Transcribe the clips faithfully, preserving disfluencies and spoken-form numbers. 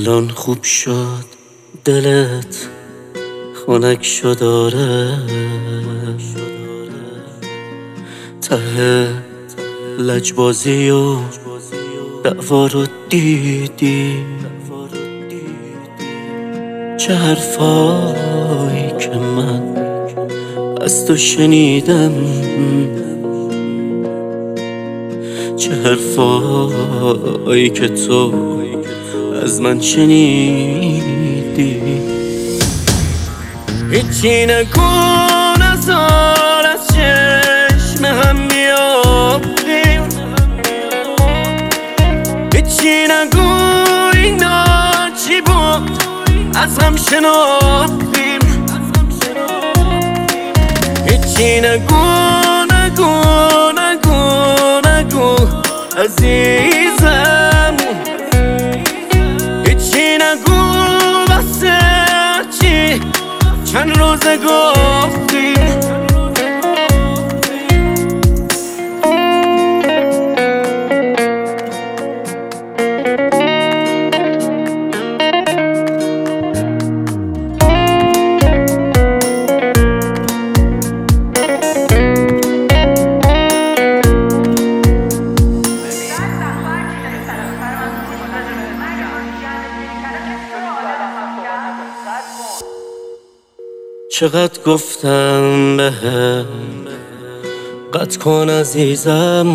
الان خوب شد دلت خنک شد آره، ته لجبازی و دعوا رو دیدی، چه حرفایی که من از تو شنیدم، چه حرفایی که تو از من شنیدی. هیچی نگو نزار از چشم هم بیافتیم، هیچی نگو اینا چی بود از هم شناختیم، هیچی نگو نگو نگو نگو عزیزم، هیچی نگو واسه چی چند روزه گفتیم. چقدر گفتم بهم قطع کن عزیزم،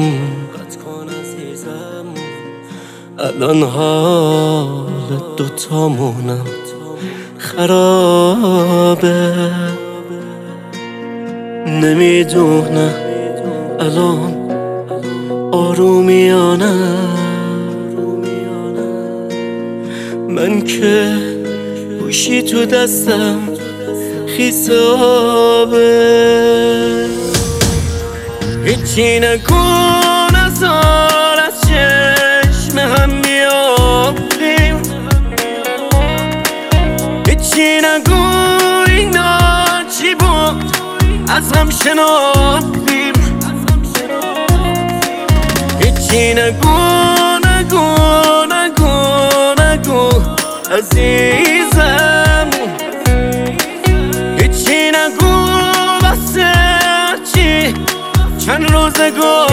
الان حال دوتامونم خرابه، نمیدونم الان آرومیانه من که گوشی تو دستم خیس آبه. هیچی نگو نزار از چشم هم بیافتیم، هیچی نگو اینا چی بود از هم شناختیم، هیچی نگو نگو نگو نگو عزیزم، چند روزه گفتیم.